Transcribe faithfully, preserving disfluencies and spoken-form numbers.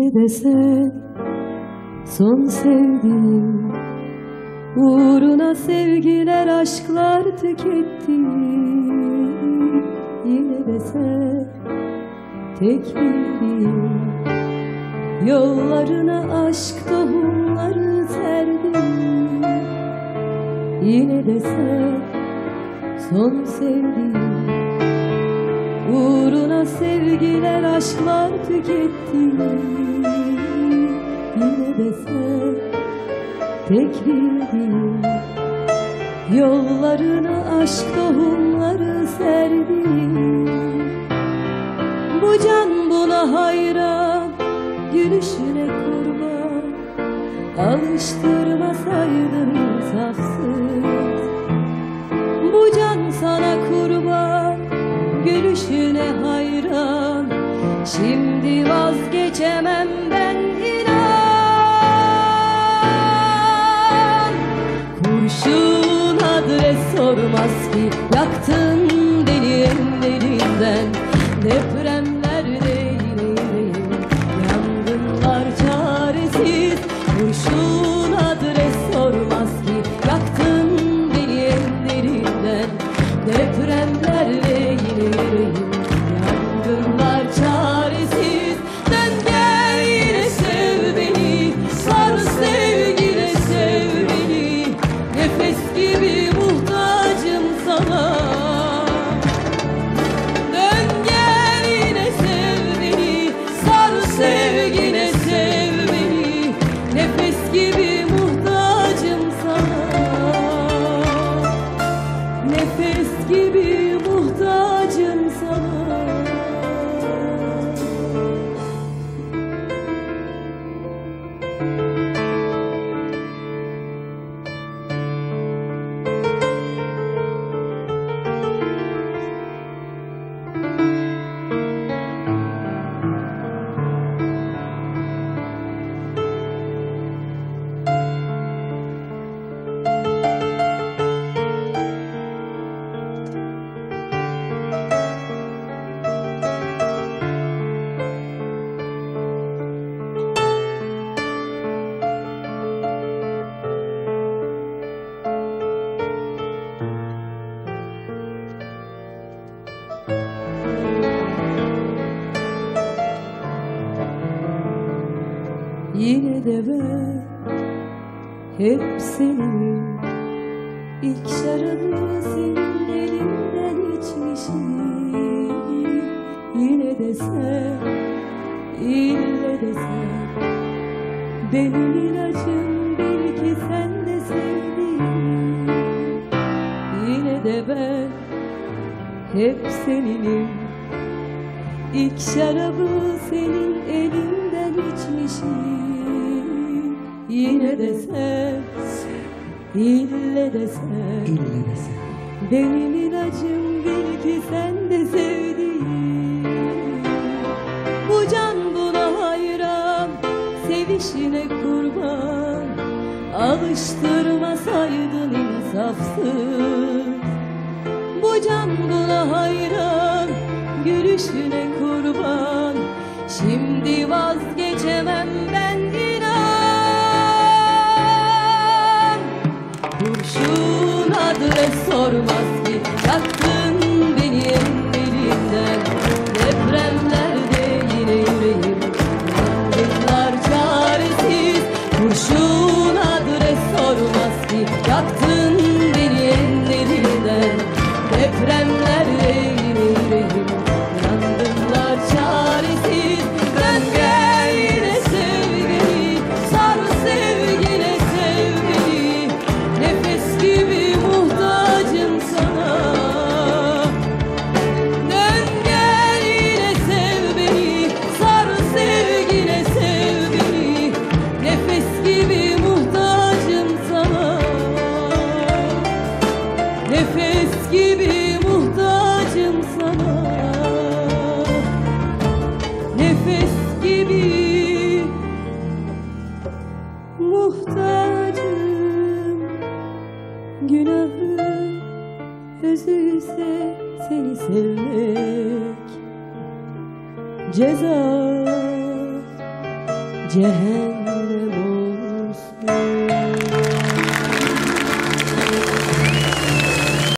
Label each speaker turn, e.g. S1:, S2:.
S1: Yine de sen son sevdiğim, uğruna sevgiler aşklar tükettim. Yine de sen tek bildiğim, yollarına aşk tohumları serdim. Yine de sen son sevdiğim, uğruna sevgiler aşklar tükettim. Yine de sen tek bildiğim, yollarına aşk tohumları serdim. Bu can buna hayran, gülüşüne kurban, alıştırmasaydın insafsız. Bu can sana kurban, gülüşüne hayran, şimdi vazgeçemem ben inan. Kurşun adres sormaz ki, yaktın beni ellerinden. Depremlerde yine yüreğim, yangınlar çaresiz. Kurşun adres sormaz ki, yaktın beni ellerinden. Depremlerle yine yüreğim, yangınlar çaresiz. Dön gel yine sev beni, sar sevgine sev beni. Nefes gibi muhtacım sana. Dön gel yine sev beni, sar sevgine sev beni. Nefes gibi muhtacım sana. Nefes gibi muhtacım sana. Yine de ben hep senin, ilk şarabı senin elinden içmişim. Yine de sen, ille de sen, benim ilacım, belki sen de sevdin. Yine de ben hep seninim, ilk şarabı senin elinden içmişim. Yine de sen, ille de sen,
S2: İlle de sen.
S1: benim ilacım, belki sen de sevdin. Bu can buna hayran, sevişine kurban, alıştırmasaydın insafsız. Bu can buna hayran, gülüşüne kurban, şimdi vazgeçemem ben inan. Kurşun adres sormaz ki, yaktın beni ellerinden. Depremlerde yine yüreğim, yangınlar çaresiz. Kurşun adres sormaz ki, yaktın beni ellerinden. Depremlerde yine yüreğim, yangınlar çaresiz. Dön gel yine sev beni, sar sevgine sev beni. Nefes gibi muhtacım sana. Dön gel yine sev beni, sar sevgine sev beni. Nefes gibi muhtacım sana. Nefes gibi muhtacım sana. Nefes gibi muhtacım. Günahın özüyse seni sevmek, ceza cehennem